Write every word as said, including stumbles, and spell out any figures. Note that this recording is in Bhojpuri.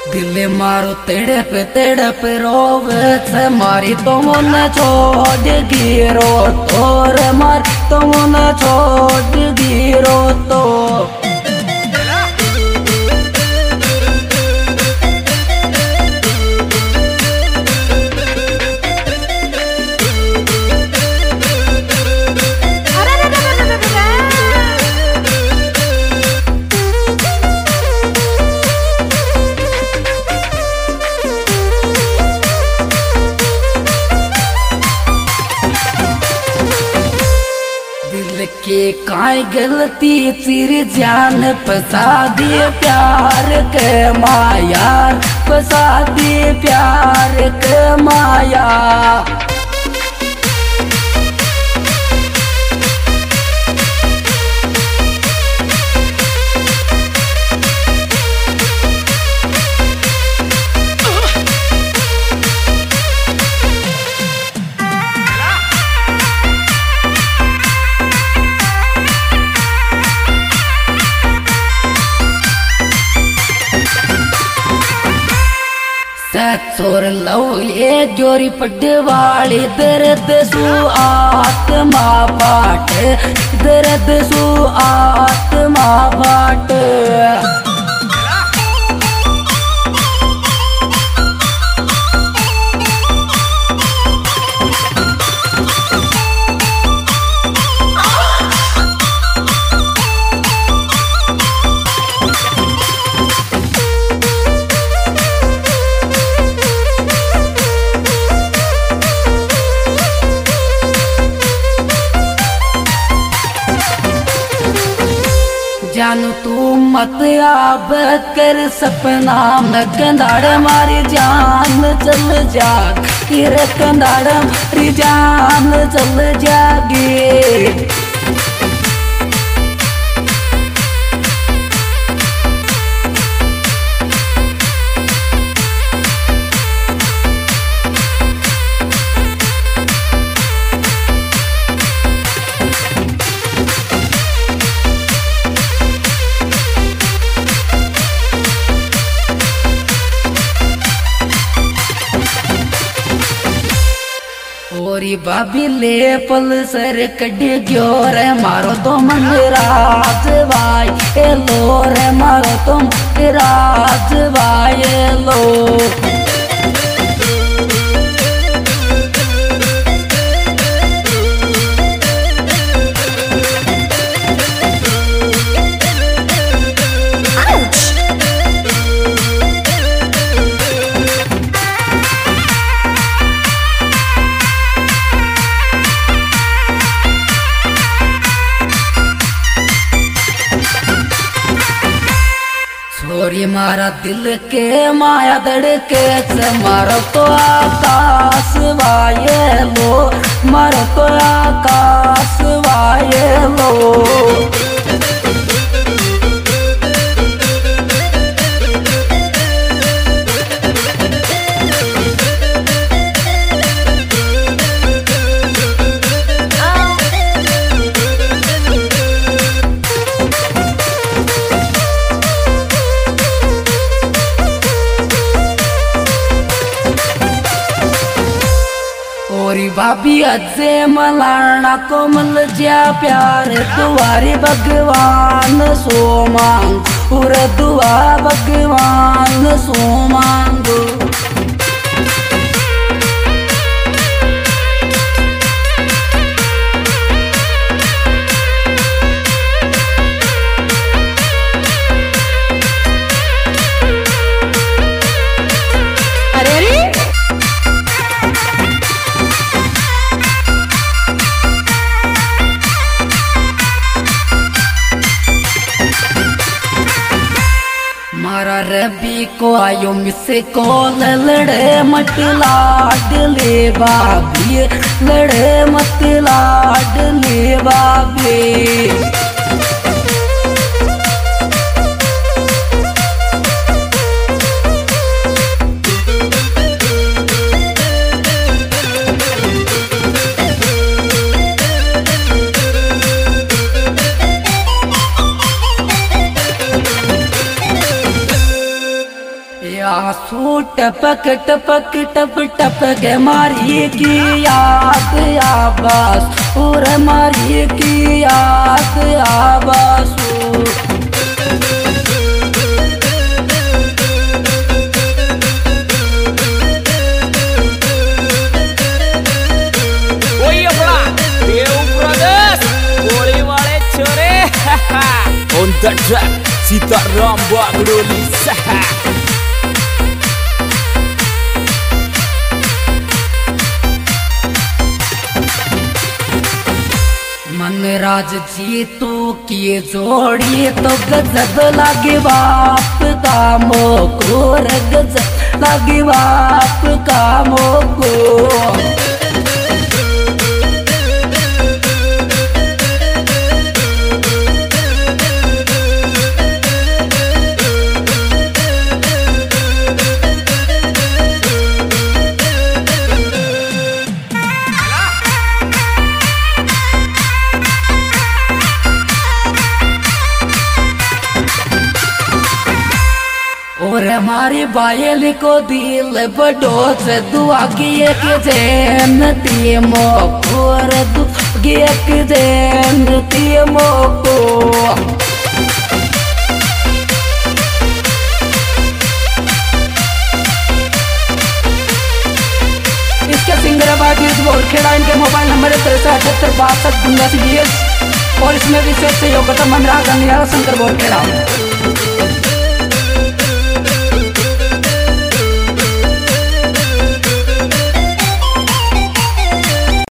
दिल मारो तड़प तड़प रोवे से मारी तो मन छोड़ गिरो तोर मार तो मन छोड़ गिरो तो के काई गलती फिर जान फसा दिए प्यार के माया फसा दिए प्यार के माया सोर लो ये जोरी पटवाली दर्द सु आत्मा पाट दर्द सु आत्मा पाट जानू तू मत आब कर सपना में कंधाड़ मारी जान चल जा तेर कंधाड़ मारी जान चल जागी ओरी भाभी ले पल सर कढ़ गयो रे मारो तो मन राज भाई ए लो रे मारो तुम राज भाई लो छोरी मारा दिल के माया धड़के से मारो तो आकाश वाये लो मारो तो आकाश वाये लो भाभी अजे मलाना को मल जा प्यार तुम्हारे भगवान सो मांग और दुआ भगवान सो मांगो रबी को आयो मिस को लड़े मत लाड ले बाबी लड़े मत लाड ले बाबी आंसू टपक टपक टप टप के मारी की याद आबास और मारी की याद आबासू On the track, Sitaram Bagdoli Saha. Manraj जी तू की जोड़ी तो गजब लागे बाप का मोको रे गजब लागे बाप का मोको और हमारी बायल को दिल बड़ो से दुआ किए के जैन तीमो और दुआ के जैन तीमो को इसके सिंगर बाजीज बोल खेड़ा इनके मोबाइल नंबर है तिरसठ अठहत्तर बासठ उन्नासी बीस और इसमें विशेष सहयोग करता मनराज शंकर बोल खेड़ा।